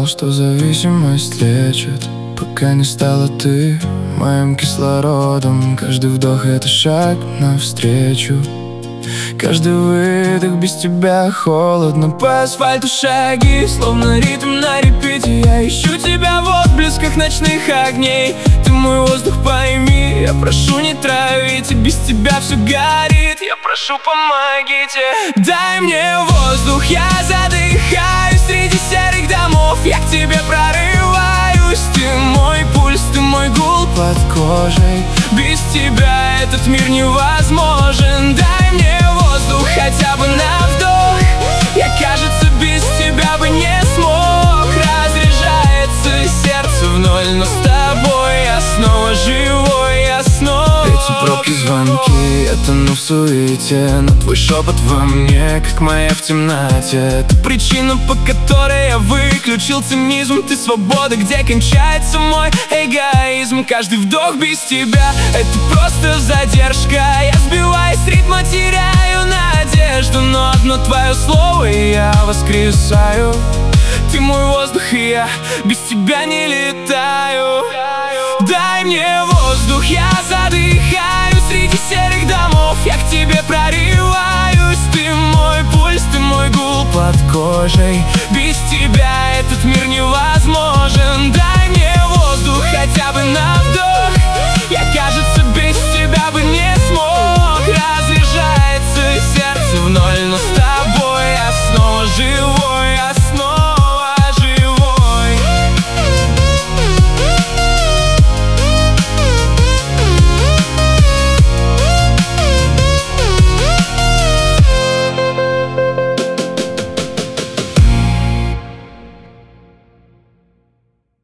знал, что зависимость лечит, пока не стала ты моим кислородом. Каждый вдох — это шаг навстречу, каждый выдох без тебя холодно. По асфальту шаги, словно ритм на репите. Я ищу тебя в отблесках ночных огней. Ты мой воздух, пойми, я прошу, не травите. Без тебя все горит, я прошу, помогите. Дай мне воздух, я задыхаюсь среди серых домов. Я к тебе прорываюсь. Ты мой пульс, ты мой гул под кожей. Без тебя этот мир невозможен. Дай мне воздух хотя бы на вдох. Я, кажется, без тебя бы не смог. Разряжается сердце в ноль, но с тобой я снова живой, я снова. Эти пробки, звонки, я тону в суете, но твой шепот во мне, как моя в темноте. Это причина, по которой я выключил цинизм. Ты свобода, где кончается мой эгоизм. Каждый вдох без тебя — это просто задержка. Я сбиваюсь с ритма, теряю надежду, но одно твое слово, и я воскресаю. Ты мой воздух, и я без тебя не летаю. Дай мне воздух, я задыхаюсь среди серых домов. Я к тебе прорываюсь. Ты мой пульс, ты мой гул под кожей. Без тебя этот мир невозможен. Дай